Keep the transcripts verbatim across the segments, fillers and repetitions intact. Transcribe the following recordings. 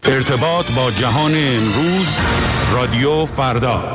ارتباط با جهان امروز، رادیو فردا.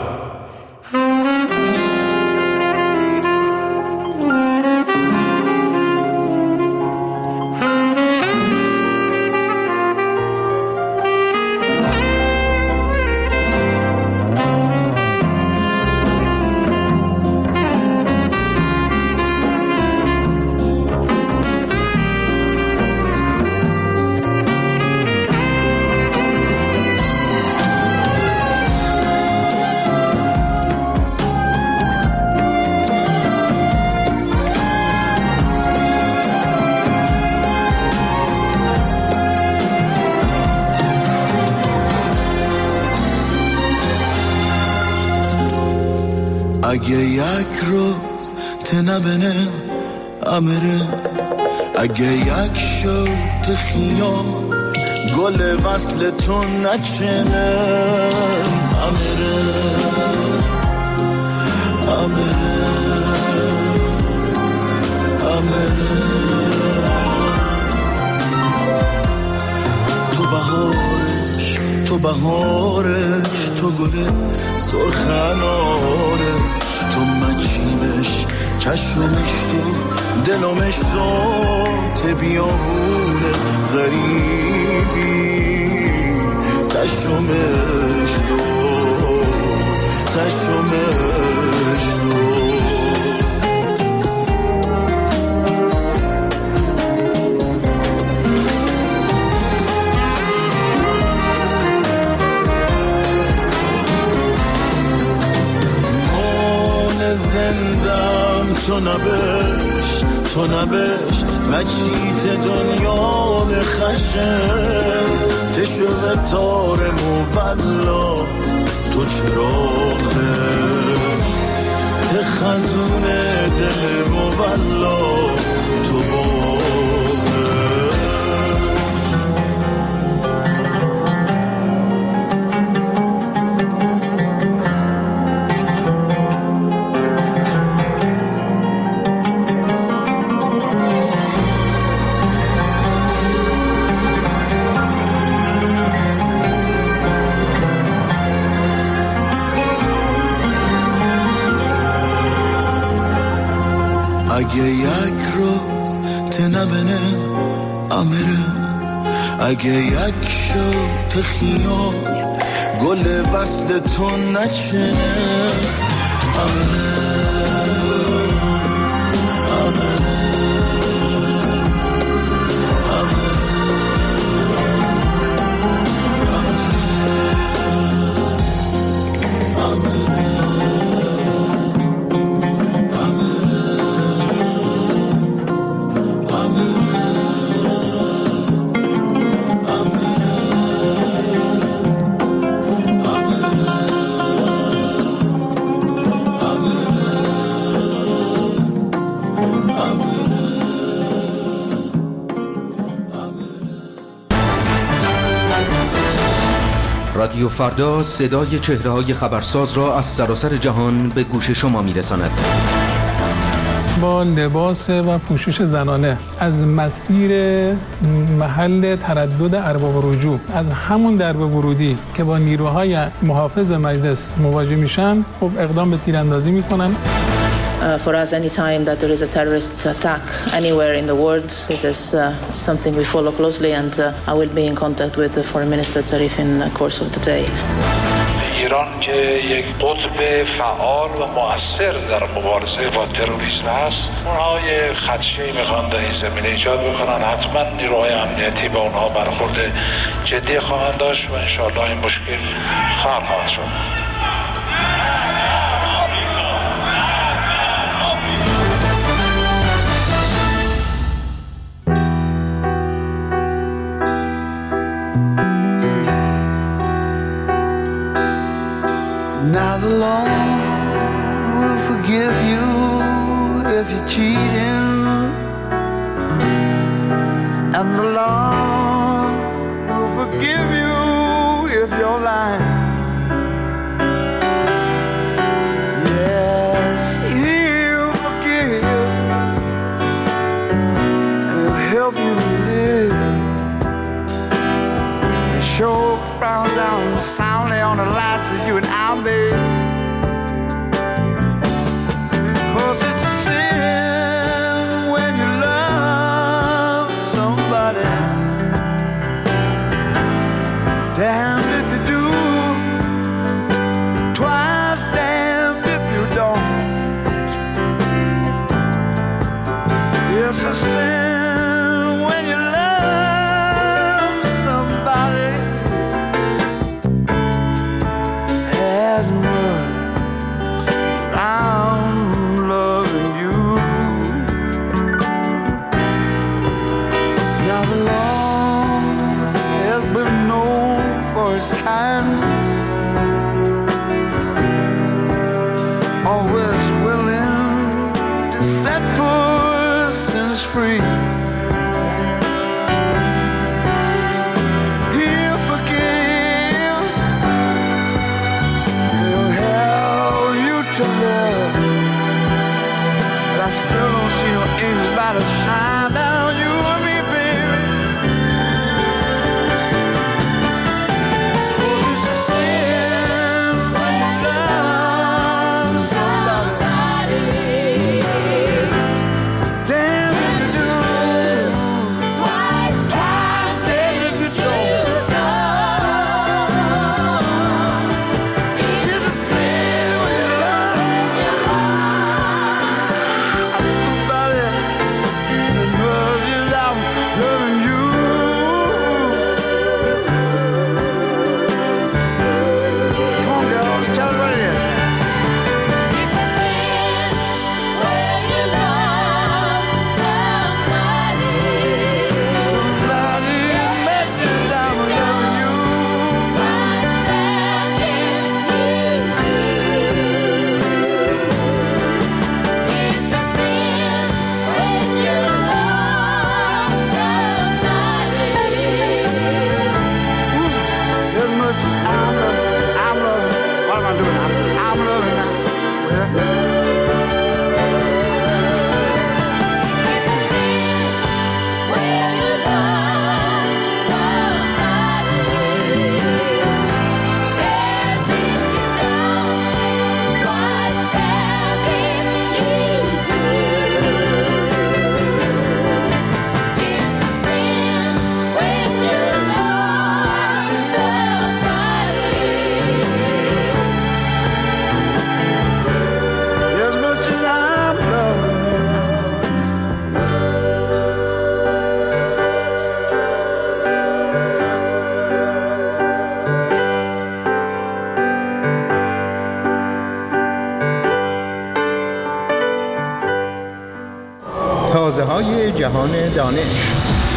اگه یک روز تنبنه امره، اگه یک شوت خیال گل وصل تو نچنه امره امره امره. تو بهارش تو بهارش تو گل سرخنارش، تو مچیمش چشمش تو دلمش تو ته بیابونه غریبی، چشمش تو چشمش تو. زندم تو نبش تو نبش مچیت دنیا نخشم، تشوه تار مولا تو چراغه، تخزون دل مولا تو باغه. اگه یک روز تنبنه امره، اگه یک شوت خیال گل وصل تو نچنه امره امره رادیو فردا صدای چهره‌های خبرساز را از سراسر جهان به گوش شما می‌رساند. با لباس و پوشش زنانه از مسیر محل تردد ارباب رجوع، از همون درب ورودی که با نیروهای محافظ مجلس مواجه میشن، خب اقدام به تیراندازی میکنن. Uh, for us, any time that there is a terrorist attack anywhere in the world, this is uh, something we follow closely, and uh, I will be in contact with the Foreign Minister Zarif in the course of the day. ایران که یک قطب فعال و مؤثر در مبارزه با تروریسم است، اونها یه خدشه‌ای میخوان در این زمینه ایجاد بکنن. حتما نیروهای امنیتی با اونها برخورد جدی خواهند داشت و انشاءالله این مشکل حل خواهد شد. Now the law will forgive you if you're cheating, and the law will forgive you if you're lying. Yes, he'll forgive, and he'll help you live. Show frown down soundly on the lights of you and I, babe. Cause it's a sin when you love somebody. Damned if you do, twice damned if you don't. It's a sin when you love somebody as much as I'm loving you. Now the law has been known for its kindness, always willing to set persons free. He'll forgive, he'll help you to love, but I still don't see your angels about to shine down you and me, baby. Cause it's a sin when you love somebody. Damn if you do, twice, twice damn if you don't. It's a sin when you love somebody that loves you, I'm loving you. Come on, girls, tell it right here. Somebody met you, I'm loving you. As much as I'm loving, I'm loving. What am I doing now? I'm loving now. Well, as much as I'm loving. تازه های جهان دانش.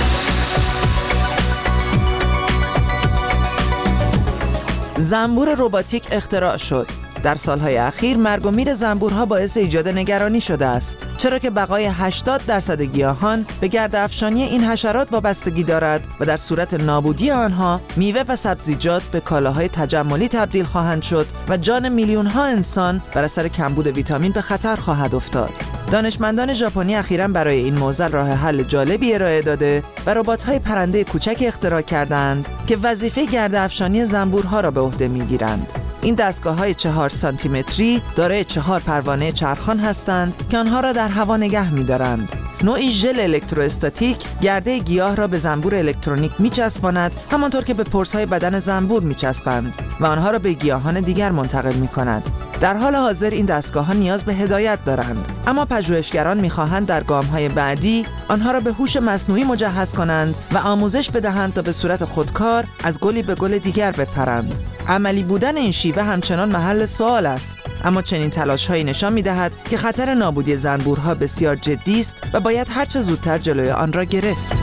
زنبور رباتیک اختراع شد. در سالهای اخیر مرگ و میر زنبورها باعث ایجاد نگرانی شده است، چرا که بقای هشتاد درصد گیاهان به گرد افشانی این حشرات وابستگی دارد و در صورت نابودی آنها میوه و سبزیجات به کالاهای تجملی تبدیل خواهند شد و جان میلیون ها انسان بر اثر کمبود ویتامین به خطر خواهد افتاد. دانشمندان ژاپنی اخیراً برای این موضوع راه حل جالبی ارائه داده و ربات‌های پرنده کوچک اختراع کردند که وظیفه گرد افشانی زنبورها را به عهده می‌گیرند. این دستگاه‌های چهار سانتی متری دارای چهار پروانه چرخان هستند که آنها را در هوا نگه می‌دارند. نوعی ژل الکتروستاتیک گرده گیاه را به زنبور الکترونیک می‌چسباند، همانطور که به پرس‌های بدن زنبور می‌چسبند و آنها را به گیاهان دیگر منتقل می‌کند. در حال حاضر این دستگاه‌ها نیاز به هدایت دارند، اما پژوهشگران می‌خواهند در گام‌های بعدی آنها را به هوش مصنوعی مجهز کنند و آموزش بدهند تا به صورت خودکار از گلی به گل دیگر بپرند. عملی بودن این شیوه همچنان محل سوال است، اما چنین تلاش‌هایی نشان می‌دهد که خطر نابودی زنبورها بسیار جدی است و باید هرچه زودتر جلوی آن را گرفت.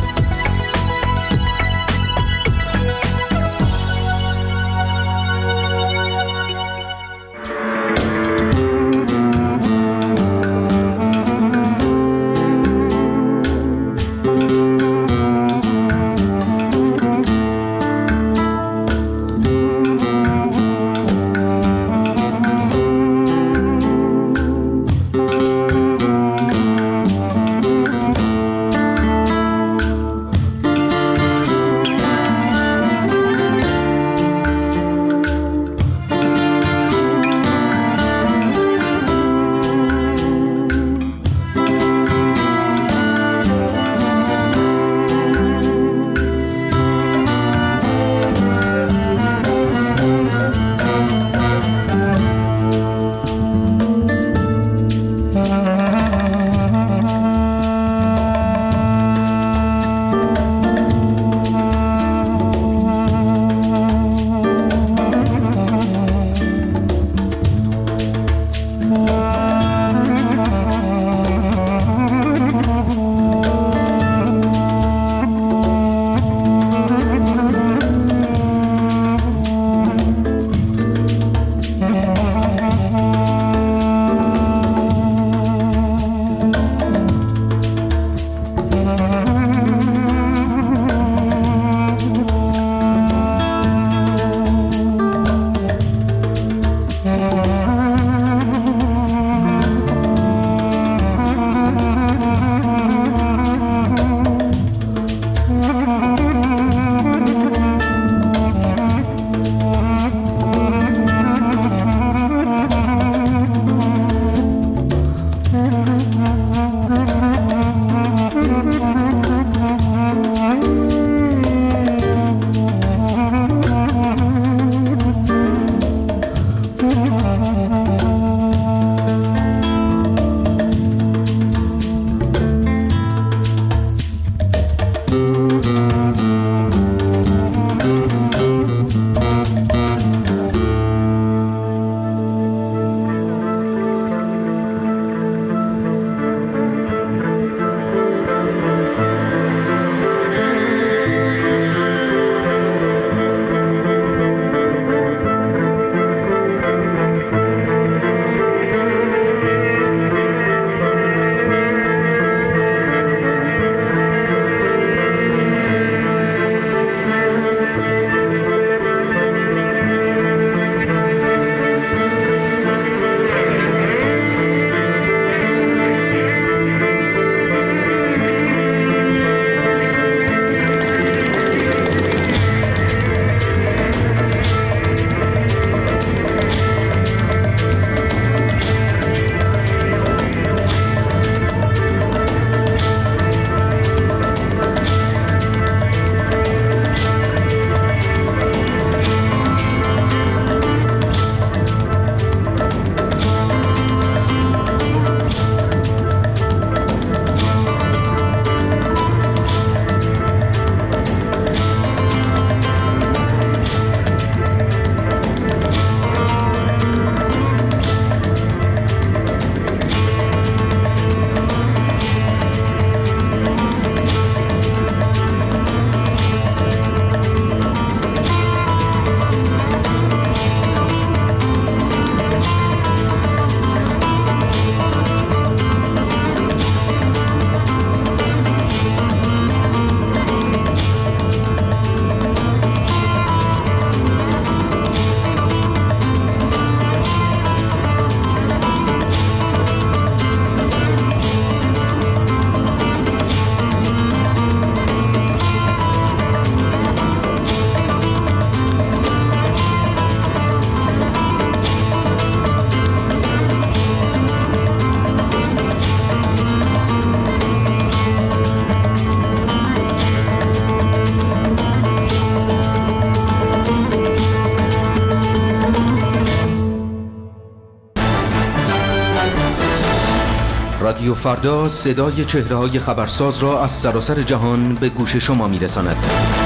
رادیو فردا صدای چهره‌های خبرساز را از سراسر جهان به گوش شما می‌رساند.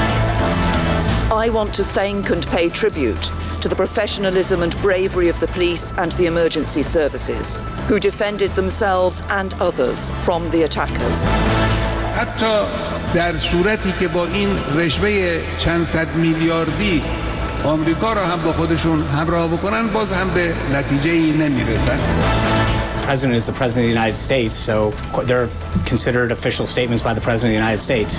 I want to thank and pay tribute to the professionalism and bravery of the police and the emergency services who defended themselves and others from the attackers. حتی در صورتی که با این رشوه چند صد میلیاردی آمریکا را هم با خودشون همراه بکنن باز هم به نتیجه‌ای نمیرسن. The president is the president of the United States, so they're considered official statements by the president of the United States.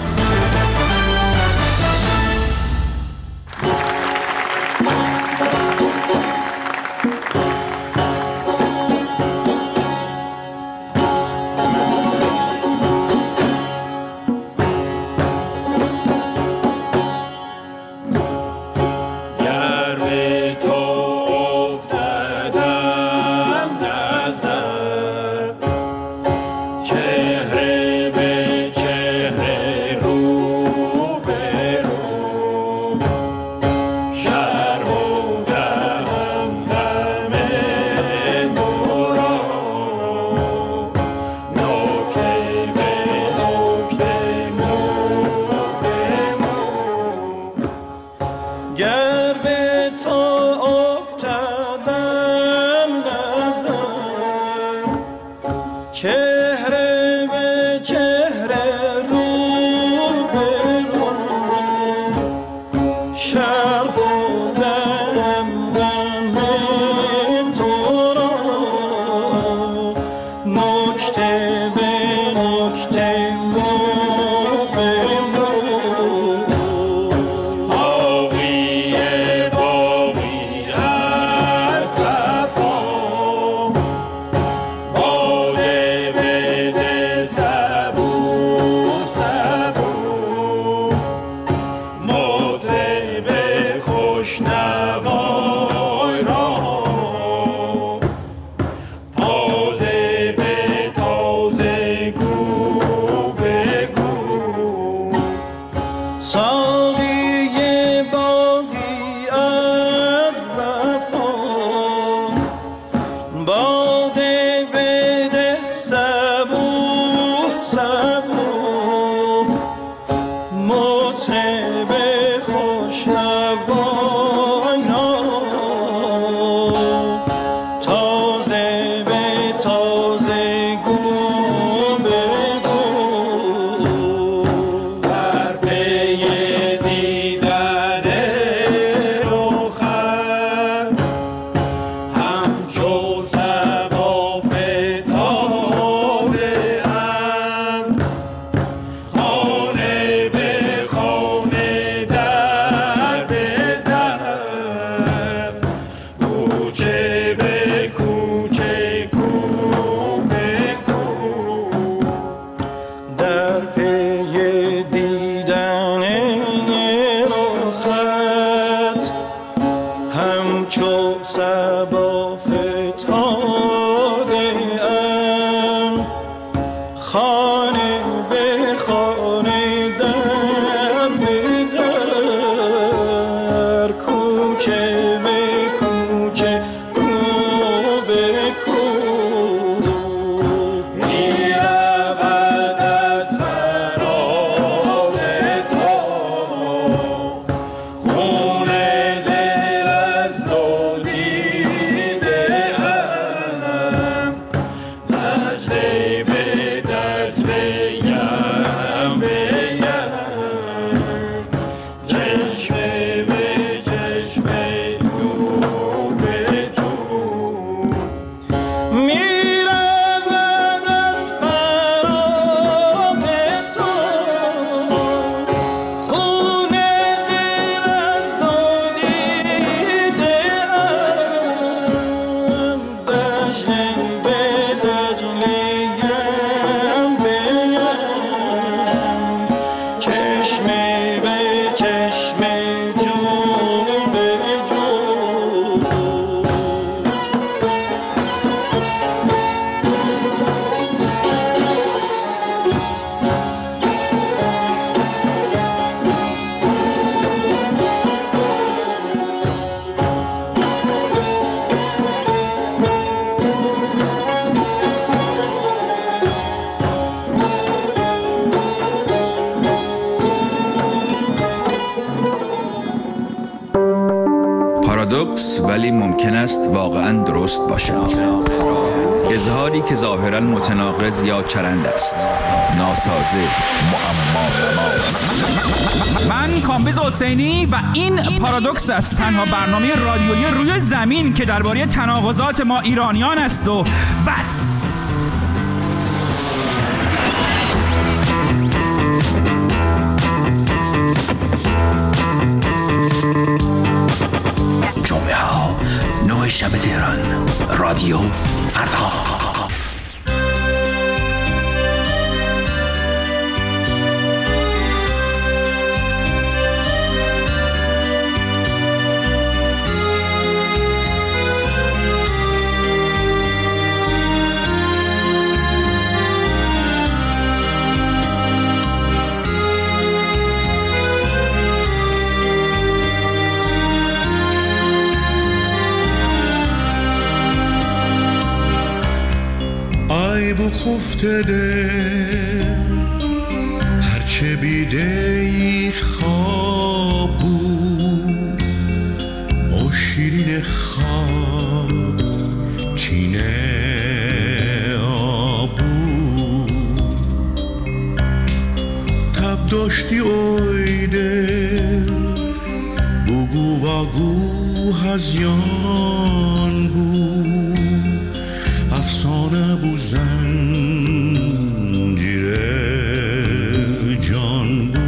چشمه به چشمه پارادوکس ولی ممکن است واقعاً درست باشد. اظهاری که ظاهراً متناقض یا چرند است، ناسازه، معما. من کامبیز حسینی و این پارادوکس است، تنها برنامه رادیویی روی زمین که درباره تناقضات ما ایرانیان است و بس. جمعه ها نه شب تهران، رادیو فردا. خفته دل هرچه بیده ای خواب بود، او شیرین خواب چینه آب بود. تب داشتی اوی دل بگو و گو هزیان بود، افسانه بود زنجیر جان بود.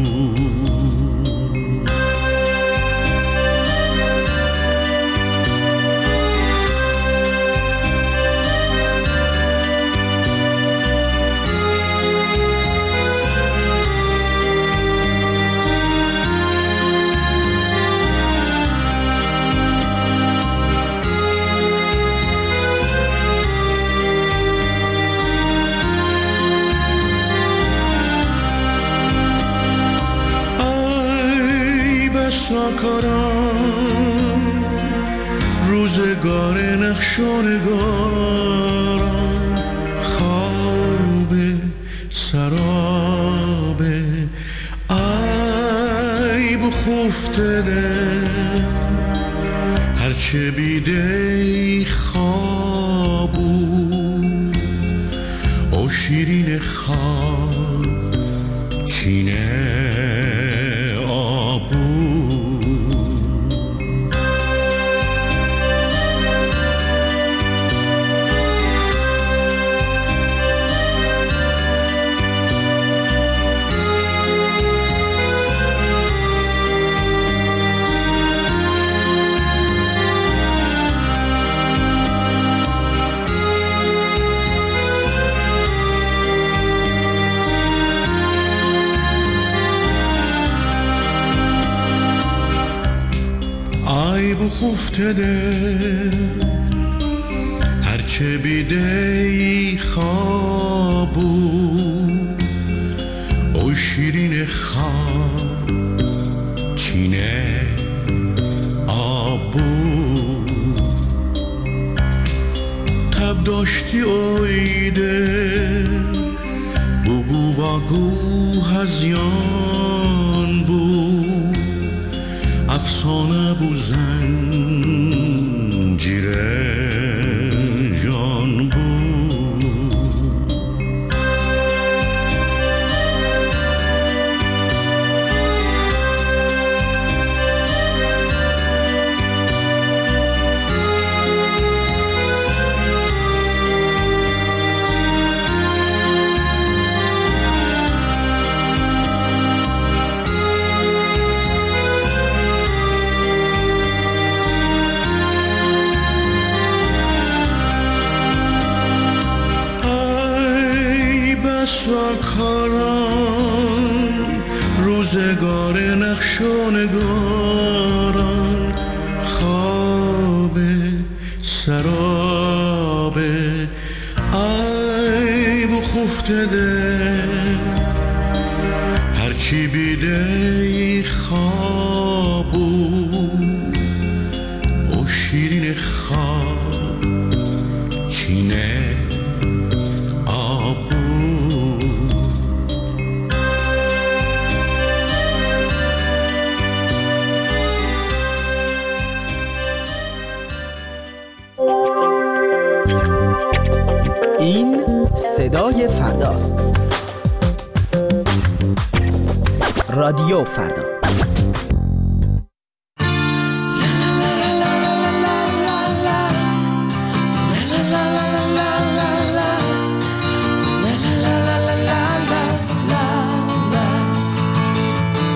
کارم روزگار نقش و نگارم، خواب سراب عیب خفته دل هرچه بیده خواب بود، او شیرین خواب چینه خفته دل هرچه بیده ای خواب بود، او شیرین خواب چینه آب بود. تب داشتی اوی دل بگو و گو هزیان بود، افسانه بود زنجیر جان بود. کاران روزگار نقش و نگاران، خواب سراب عیب و خفته دل هرچی بیده ای خواب بود، او شیرین خواب چینه صدای فرداست. رادیو فردا.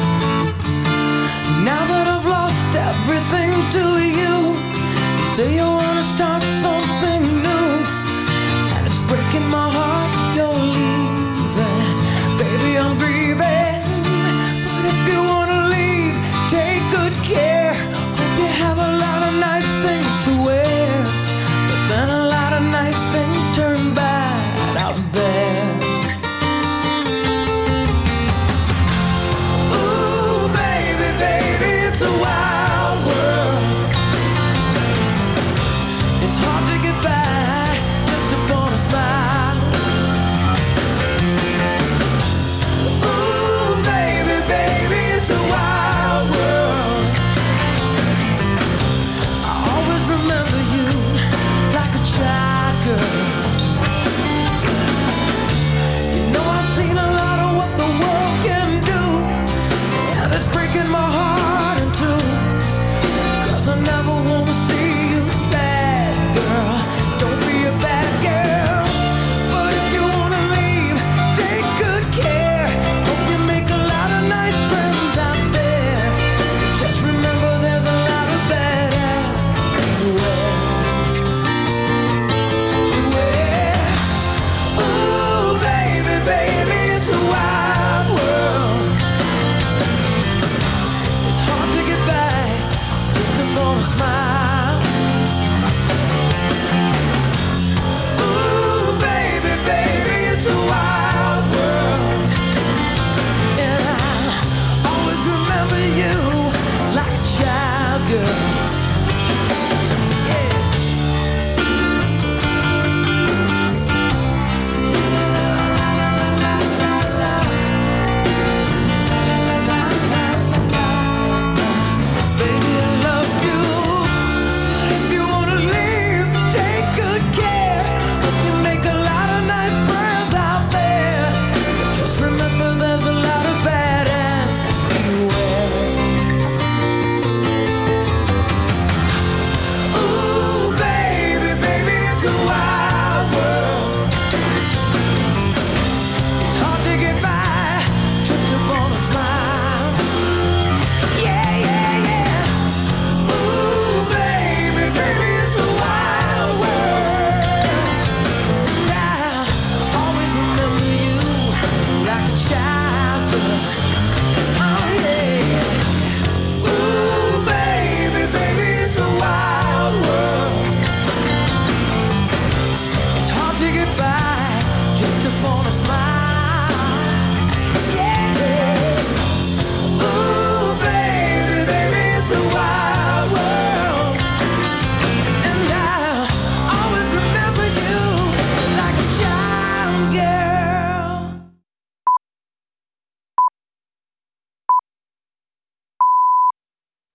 Say you're